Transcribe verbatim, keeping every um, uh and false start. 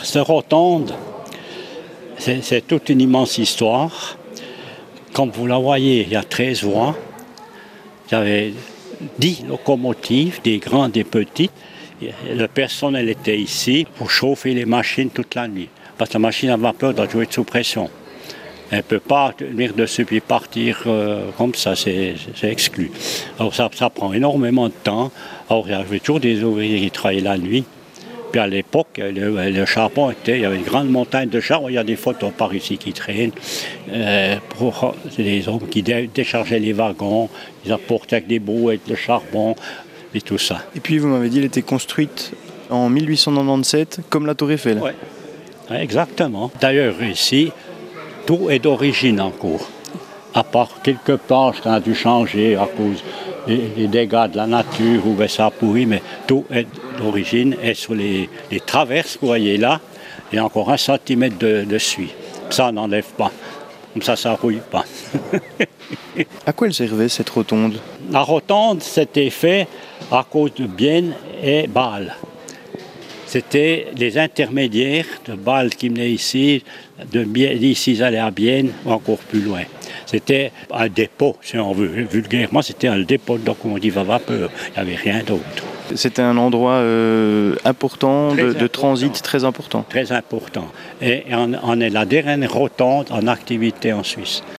cette rotonde, c'est, c'est toute une immense histoire. Comme vous la voyez, il y a treize voies. Il y avait dix locomotives, des grandes, des petites. Le personnel était ici pour chauffer les machines toute la nuit. Parce que la machine à vapeur doit jouer sous pression. Elle ne peut pas tenir dessus et partir euh, comme ça, c'est, c'est exclu. Alors ça, ça prend énormément de temps. Alors il y avait toujours des ouvriers qui travaillaient la nuit. Puis à l'époque, le, le charbon était, il y avait une grande montagne de charbon. Il y a des photos par ici qui traînent. Euh, pour, c'est des hommes qui dé, déchargeaient les wagons, ils apportaient avec des brouettes de charbon et tout ça. Et puis vous m'avez dit qu'elle était construite en mille huit cent quatre-vingt-dix-sept, comme la Tour Eiffel. Oui, ouais, exactement. D'ailleurs ici, tout est d'origine en cours. À part quelques planches qu'on a dû changer à cause des, des dégâts de la nature ou bien ça a pourri, mais tout est d'origine. Et sur les, les traverses que vous voyez là, il y a encore un centimètre de, de suie. Ça, on n'enlève pas. Comme ça, ça ne rouille pas. À quoi elle servait cette rotonde? La rotonde, c'était fait à cause de Bienne et Bâle. C'était les intermédiaires de Bâle qui venaient ici, de Bienne, d'ici ils allaient à Bienne ou encore plus loin. C'était un dépôt, si on veut. Vulgairement, c'était un dépôt de locomotive à vapeur. Il n'y avait rien d'autre. C'était un endroit euh, important, de, de transit très important. Très important. Et on, on est la dernière rotonde en activité en Suisse.